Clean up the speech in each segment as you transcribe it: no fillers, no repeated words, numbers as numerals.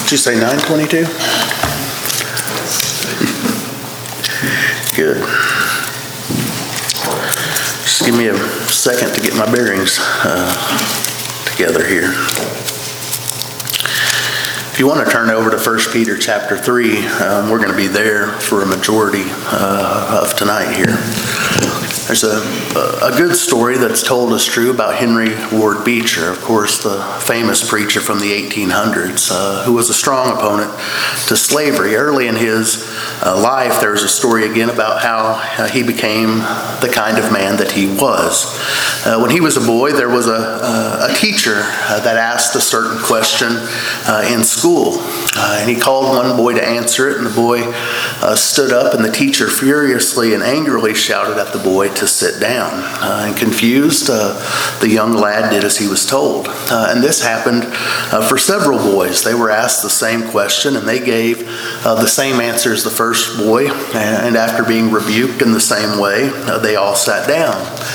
Did you say 9:22? Good. Just give me a second to get my bearings together here. If you want to turn over to 1 Peter chapter 3, we're going to be there for a majority of tonight here. There's a good story that's told us true about Henry Ward Beecher, of course, the famous preacher from the 1800s, who was a strong opponent to slavery. Early in his life, there's a story again about how he became the kind of man that he was. When he was a boy, there was a teacher that asked a certain question in school. And he called one boy to answer it, and the boy stood up, and the teacher furiously and angrily shouted at the boy to sit down. And confused, the young lad did as he was told. And this happened for several boys. They were asked the same question, and they gave the same answer as the first boy. And after being rebuked in the same way, they all sat down.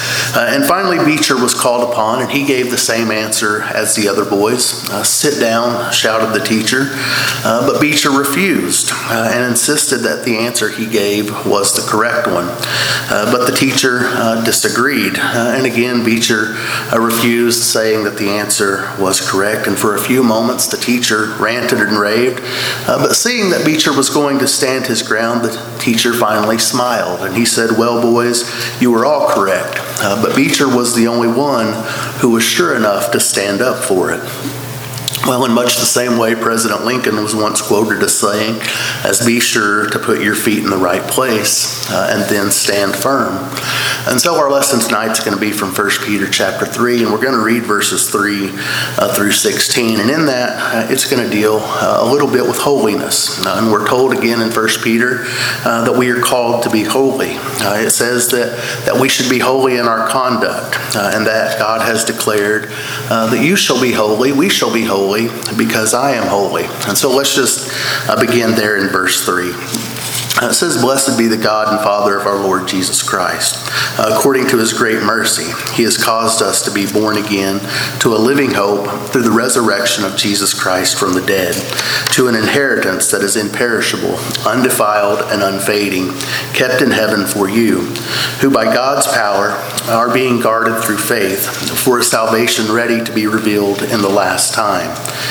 And finally, Beecher was called upon, and he gave the same answer as the other boys. Sit down, shouted the teacher. But Beecher refused and insisted that the answer he gave was the correct one. But the teacher disagreed. And again, Beecher refused, saying that the answer was correct. And for a few moments, the teacher ranted and raved. But seeing that Beecher was going to stand his ground, the teacher finally smiled. And he said, "Well, boys, you were all correct." But Beecher was the only one who was sure enough to stand up for it. Well, in much the same way, President Lincoln was once quoted as saying, "As be sure to put your feet in the right place and then stand firm." And so our lesson tonight is going to be from 1 Peter chapter 3, and we're going to read verses 3 through 16. And in that, it's going to deal a little bit with holiness. And we're told again in 1 Peter that we are called to be holy. It says that we should be holy in our conduct, and that God has declared that you shall be holy, we shall be holy, because I am holy. And so let's just begin there in verse 3. It says, "Blessed be the God and Father of our Lord Jesus Christ. According to his great mercy, he has caused us to be born again to a living hope through the resurrection of Jesus Christ from the dead, to an inheritance that is imperishable, undefiled, and unfading, kept in heaven for you, who by God's power are being guarded through faith for a salvation ready to be revealed in the last time.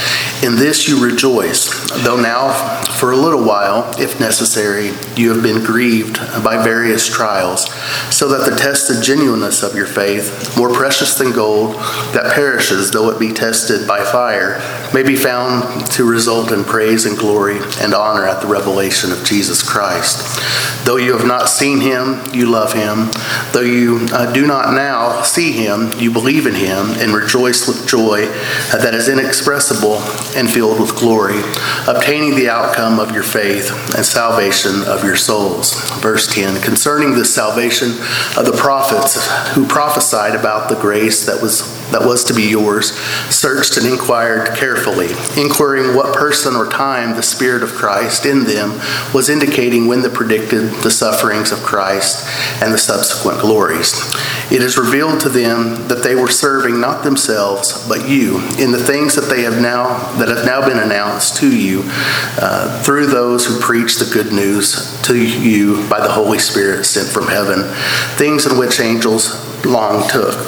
In this you rejoice, though now for a little while, if necessary, you have been grieved by various trials, so that the tested genuineness of your faith, more precious than gold, that perishes though it be tested by fire, may be found to result in praise and glory and honor at the revelation of Jesus Christ. Though you have not seen him, you love him. Though you do not now see him, you believe in him and rejoice with joy that is inexpressible and filled with glory, obtaining the outcome of your faith and salvation of your souls." Verse 10, "Concerning the salvation of the prophets who prophesied about the grace that was to be yours, searched and inquired carefully, inquiring what person or time the Spirit of Christ in them was indicating when they predicted the sufferings of Christ and the subsequent glories. It is revealed to them that they were serving not themselves, but you, in the things that have now been announced to you through those who preach the good news to you by the Holy Spirit sent from heaven, things in which angels long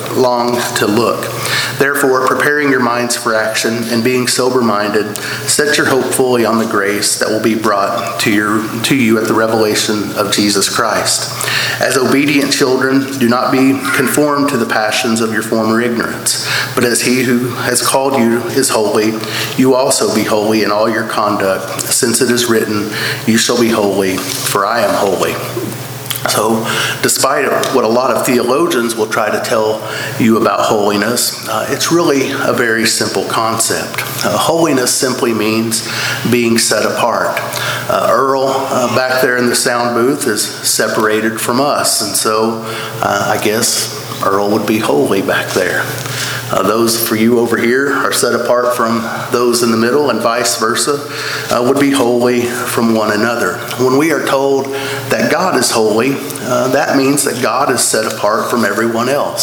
to look. Therefore, preparing your minds for action and being sober-minded, set your hope fully on the grace that will be brought to you at the revelation of Jesus Christ. As obedient children, do not be conformed to the passions of your former ignorance, but as he who has called you is holy, you also be holy in all your conduct, since it is written, 'You shall be holy, for I am holy.'" So, despite what a lot of theologians will try to tell you about holiness, it's really a very simple concept. Holiness simply means being set apart. Earl, back there in the sound booth, is separated from us, and so I guess Earl would be holy back there. Those for you over here are set apart from those in the middle, and vice versa, would be holy from one another. When we are told that God is holy, that means that God is set apart from everyone else.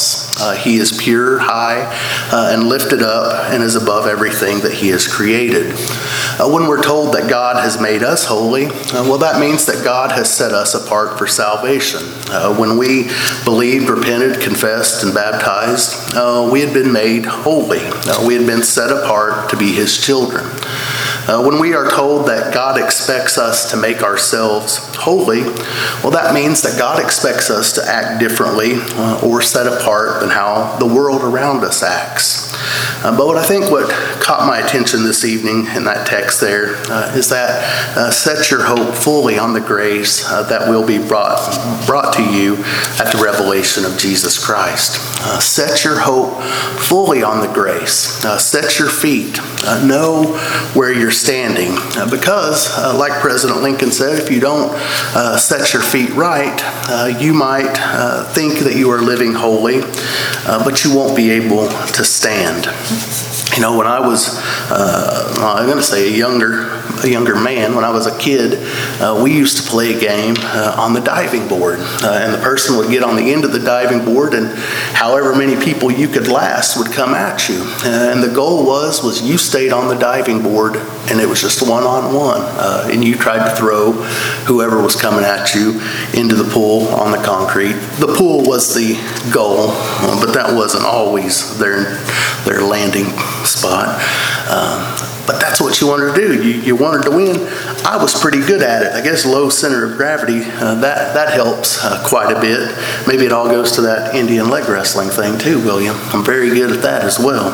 He is pure, high, and lifted up, and is above everything that he has created. When we're told that God has made us holy, well, that means that God has set us apart for salvation. When we believed, repented, confessed, and baptized, we had been made holy. We had been set apart to be his children. When we are told that God expects us to make ourselves holy, well, that means that God expects us to act differently or set apart than how the world around us acts. But what I think what caught my attention this evening in that text there is that set your hope fully on the grace that will be brought to you at the revelation of Jesus Christ. Set your hope fully on the grace. Set your feet. Know where you're standing. Because, like President Lincoln said, if you don't set your feet right, you might think that you are living holy, but you won't be able to stand. You know, when I was, I'm going to say a younger man, when I was a kid, we used to play a game on the diving board. And the person would get on the end of the diving board, and however many people you could last would come at you. And the goal was you stayed on the diving board, and it was just one-on-one. And you tried to throw whoever was coming at you into the pool on the concrete. The pool was the goal, but that wasn't always their landing spot. But that's what you wanted to do. You wanted to win. I was pretty good at it. I guess low center of gravity, that helps quite a bit. Maybe it all goes to that Indian leg wrestling thing too, William. I'm very good at that as well.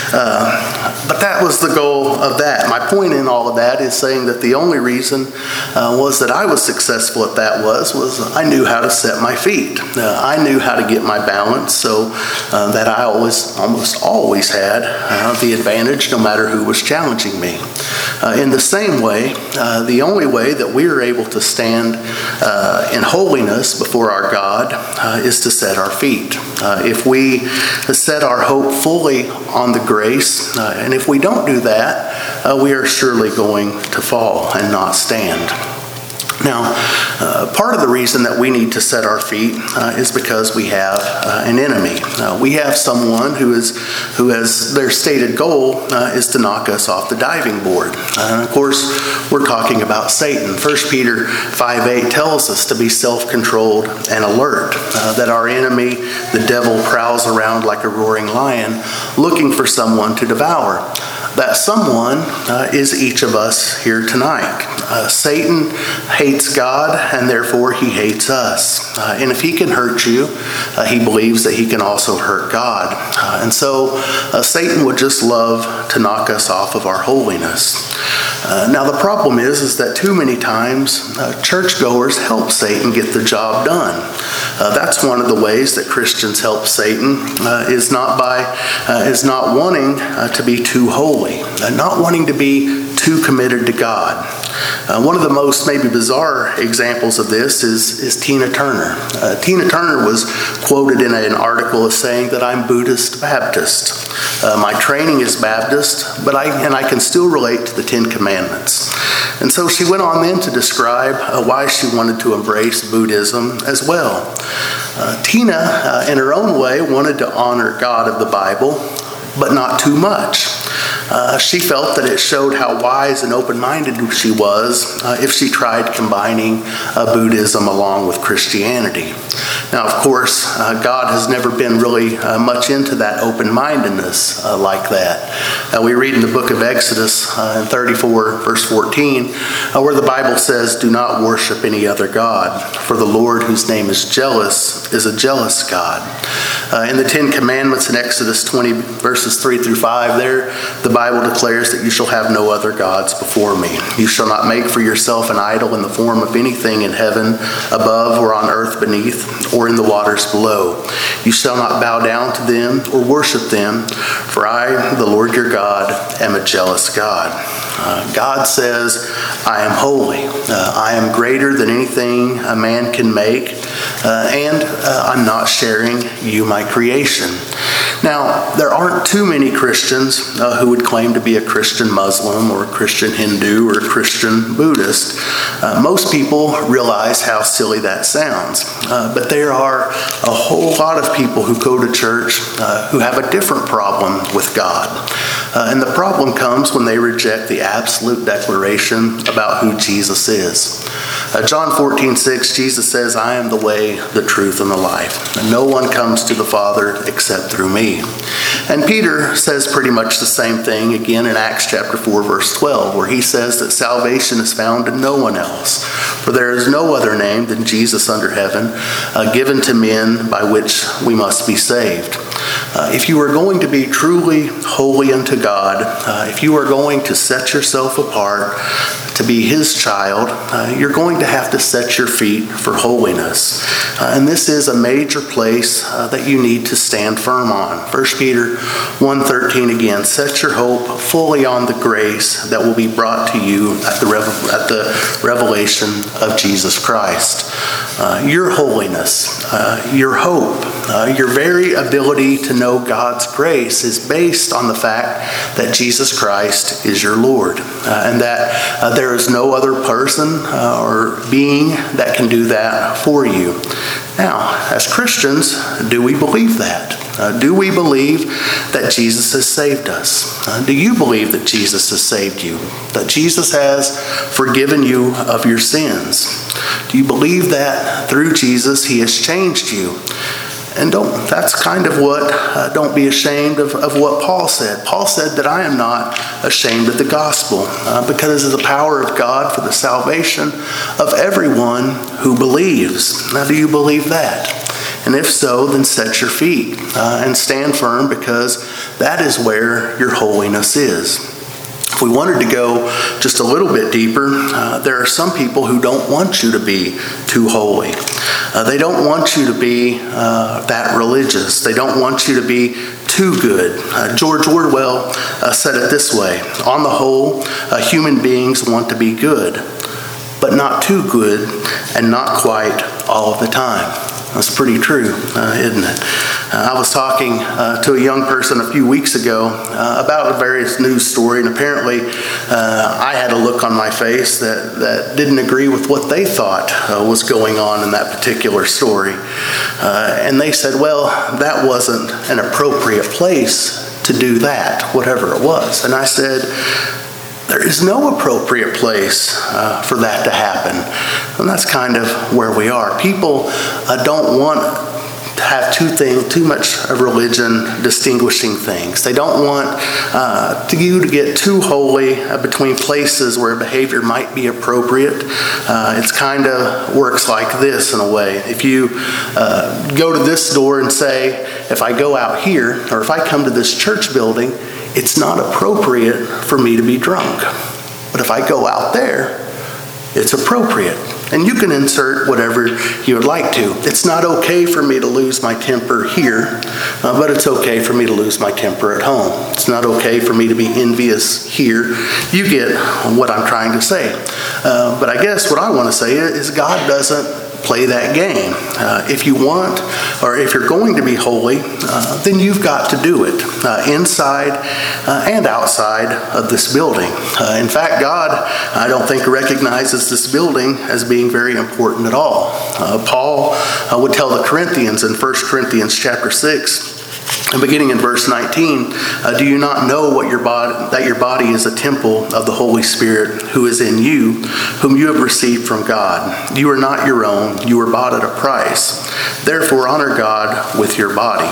But that was the goal of that. My point in all of that is saying that the only reason was that I was successful at that was I knew how to set my feet. I knew how to get my balance so that I almost always had the advantage no matter who was challenging me. In the same way, the only way that we are able to stand in holiness before our God is to set our feet. If we set our hope fully on the grace, and if we don't do that, we are surely going to fall and not stand. Now, part of the reason that we need to set our feet is because we have an enemy. We have someone who has their stated goal is to knock us off the diving board. And of course, we're talking about Satan. 1 Peter 5:8 tells us to be self-controlled and alert, that our enemy, the devil, prowls around like a roaring lion looking for someone to devour. That someone is each of us here tonight. Satan hates God, and therefore he hates us. And if he can hurt you, he believes that he can also hurt God. And so Satan would just love to knock us off of our holiness. Now the problem is that too many times churchgoers help Satan get the job done. That's one of the ways that Christians help Satan is not wanting to be too holy, not wanting to be too committed to God. One of the most maybe bizarre examples of this is Tina Turner. Tina Turner was quoted in an article as saying that I'm Buddhist Baptist. My training is Baptist, but I can still relate to the Ten Commandments. And so she went on then to describe why she wanted to embrace Buddhism as well. Tina, in her own way, wanted to honor God of the Bible, but not too much. She felt that it showed how wise and open-minded she was if she tried combining Buddhism along with Christianity. Now, of course, God has never been really much into that open-mindedness like that. We read in the book of Exodus in 34, verse 14, where the Bible says, "Do not worship any other God, for the Lord, whose name is jealous, is a jealous God." In the Ten Commandments in Exodus 20, verses 3 through 5, there the Bible declares that you shall have no other gods before me. You shall not make for yourself an idol in the form of anything in heaven above or on earth beneath or in the waters below. You shall not bow down to them or worship them, for I, the Lord your God, am a jealous God. God says, I am holy. I am greater than anything a man can make, and I'm not sharing you, my creation. Now, there aren't too many Christians who would claim to be a Christian Muslim or a Christian Hindu or a Christian Buddhist. Most people realize how silly that sounds, but there are a whole lot of people who go to church who have a different problem with God. And the problem comes when they reject the absolute declaration about who Jesus is. John 14:6, Jesus says, "I am the way, the truth, and the life. And no one comes to the Father except through me." And Peter says pretty much the same thing again in Acts chapter 4, verse 12, where he says that salvation is found in no one else. For there is no other name than Jesus under heaven, given to men by which we must be saved. If you are going to be truly holy unto God, if you are going to set yourself apart to be His child, you're going to have to set your feet for holiness. And this is a major place that you need to stand firm on. 1 Peter 1:13 again, set your hope fully on the grace that will be brought to you at the revelation of Jesus Christ. Your holiness, your hope, your very ability to know God's grace is based on the fact that Jesus Christ is your Lord, and that there is no other person or being that can do that for you. Now, as Christians, do we believe that? Do we believe that Jesus has saved us? Do you believe that Jesus has saved you? That Jesus has forgiven you of your sins? Do you believe that through Jesus He has changed you? And that's kind of what, don't be ashamed of what Paul said. Paul said that I am not ashamed of the gospel because it is the power of God for the salvation of everyone who believes. Now, do you believe that? And if so, then set your feet and stand firm, because that is where your holiness is. If we wanted to go just a little bit deeper, there are some people who don't want you to be too holy. They don't want you to be that religious. They don't want you to be too good. George Orwell said it this way: on the whole, human beings want to be good, but not too good and not quite all of the time. That's pretty true, isn't it? I was talking to a young person a few weeks ago about a various news story, and apparently I had a look on my face that didn't agree with what they thought was going on in that particular story. And they said, well, that wasn't an appropriate place to do that, whatever it was. And I said, there is no appropriate place for that to happen. And that's kind of where we are. People don't want to have too much of religion distinguishing things. They don't want you to get too holy between places where behavior might be appropriate. It's kind of works like this in a way. If you go to this door and say, if I go out here, or if I come to this church building, it's not appropriate for me to be drunk. But if I go out there, it's appropriate. And you can insert whatever you would like to. It's not okay for me to lose my temper here, but it's okay for me to lose my temper at home. It's not okay for me to be envious here. You get what I'm trying to say. But I guess what I want to say is God doesn't play that game. If you want, or if you're going to be holy, then you've got to do it inside and outside of this building. In fact, God, I don't think, recognizes this building as being very important at all. Paul would tell the Corinthians in 1 Corinthians chapter 6, and beginning in verse 19, do you not know that your body is a temple of the Holy Spirit who is in you, whom you have received from God? You are not your own, you were bought at a price. Therefore honor God with your body.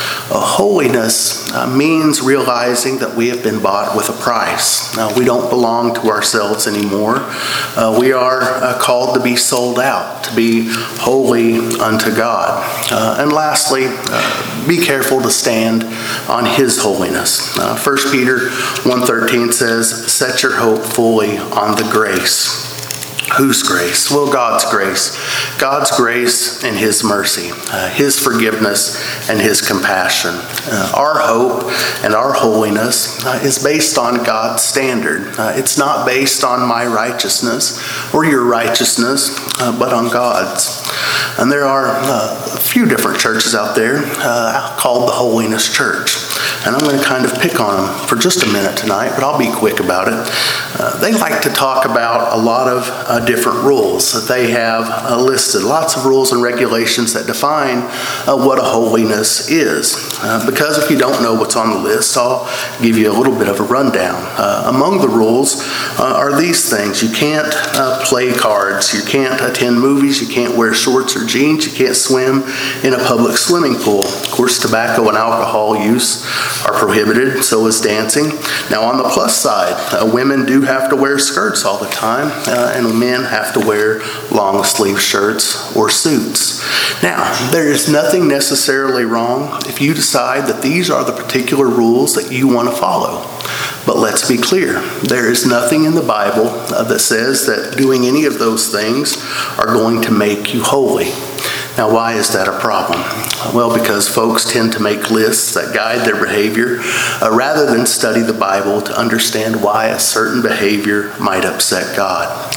Holiness means realizing that we have been bought with a price. We don't belong to ourselves anymore. We are called to be sold out, to be holy unto God. And lastly, be careful to stand on His holiness. 1 Peter 1:13 says, set your hope fully on the grace. Whose grace? Well, God's grace. God's grace and His mercy, His forgiveness and His compassion. Our hope and our holiness is based on God's standard. It's not based on my righteousness or your righteousness, but on God's. And there are a few different churches out there called the Holiness Church. And I'm going to kind of pick on them for just a minute tonight, but I'll be quick about it. They like to talk about a lot of different rules that they have listed. Lots of rules and regulations that define what a holiness is. Because if you don't know what's on the list, I'll give you a little bit of a rundown. Among the rules are these things. You can't play cards. You can't attend movies. You can't wear shorts or jeans. You can't swim in a public swimming pool. Of course, tobacco and alcohol use are prohibited, so is dancing. Now, on the plus side, women do have to wear skirts all the time, and men have to wear long sleeve shirts or suits. Now, there is nothing necessarily wrong if you decide that these are the particular rules that you want to follow. But let's be clear, there is nothing in the Bible that says that doing any of those things are going to make you holy. Now, why is that a problem? Well, because folks tend to make lists that guide their behavior rather than study the Bible to understand why a certain behavior might upset God.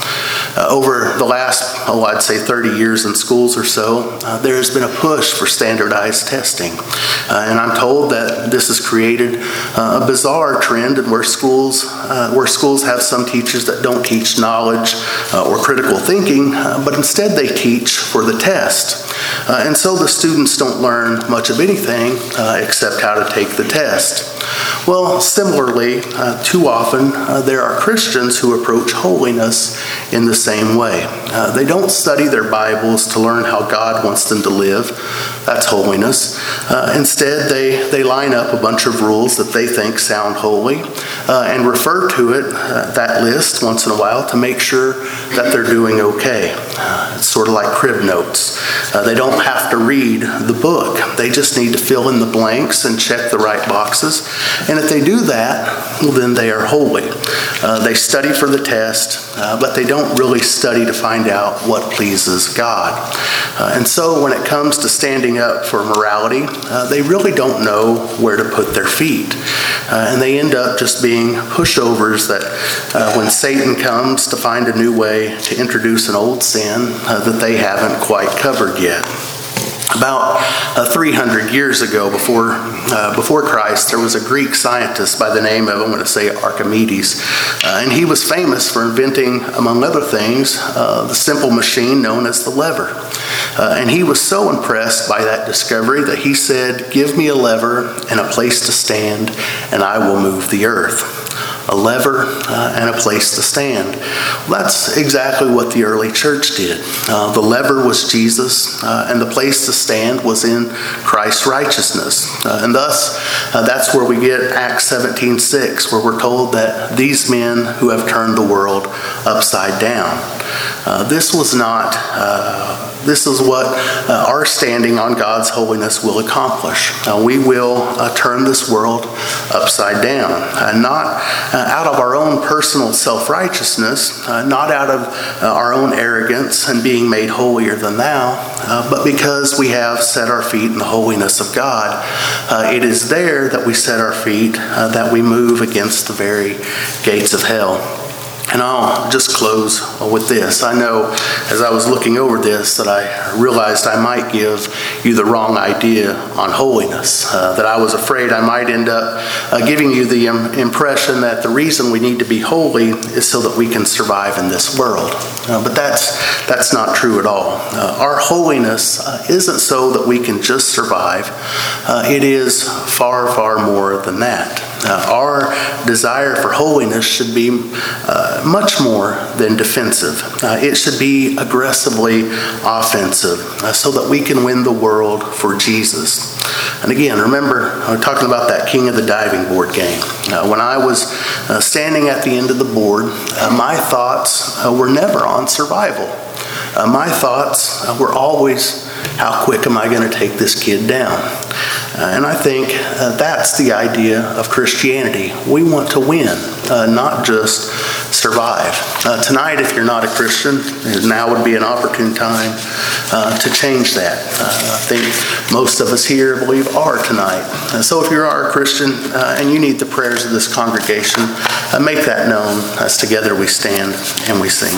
Over the last, I'd say 30 years in schools or so, there has been a push for standardized testing. And I'm told that this has created a bizarre trend where schools have some teachers that don't teach knowledge or critical thinking, but instead they teach for the test. And so the students don't learn much of anything except how to take the test. Well, similarly, too often there are Christians who approach holiness in the same way. They don't study their Bibles to learn how God wants them to live. That's holiness. Instead, they line up a bunch of rules that they think sound holy and refer to it, that list, once in a while to make sure that they're doing okay. It's sort of like crib notes. They don't have to read the book. They just need to fill in the blanks and check the right boxes. And if they do that, well, then they are holy. They study for the test, but they don't really study to find out what pleases God. And so when it comes to standing up for morality, they really don't know where to put their feet. And they end up just being pushovers that when Satan comes to find a new way to introduce an old sin that they haven't quite covered yet. About 300 years ago, before Christ, there was a Greek scientist by the name of, I'm going to say, Archimedes. And he was famous for inventing, among other things, the simple machine known as the lever. And he was so impressed by that discovery that he said, "Give me a lever and a place to stand, and I will move the earth." A lever and a place to stand. Well, that's exactly what the early church did. The lever was Jesus, and the place to stand was in Christ's righteousness. And thus, that's where we get Acts 17:6, where we're told that these men who have turned the world upside down. This is what our standing on God's holiness will accomplish. We will turn this world upside down, not out of our own personal self-righteousness, not out of our own arrogance and being made holier than thou, but because we have set our feet in the holiness of God. It is there that we set our feet, that we move against the very gates of hell. And I'll just close with this. I know as I was looking over this that I realized I might give you the wrong idea on holiness, that I was afraid I might end up giving you the impression that the reason we need to be holy is so that we can survive in this world. But that's not true at all. Our holiness isn't so that we can just survive. It is far, far more than that. Our desire for holiness should be much more than defensive. It should be aggressively offensive so that we can win the world for Jesus. And again, remember, I'm talking about that King of the Diving Board game. When I was standing at the end of the board, my thoughts were never on survival. My thoughts were always, how quick am I going to take this kid down? And I think that's the idea of Christianity. We want to win. not just survive. Tonight, if you're not a Christian, now would be an opportune time to change that. I think most of us here, I believe, are tonight. So if you are a Christian and you need the prayers of this congregation, make that known as together we stand and we sing.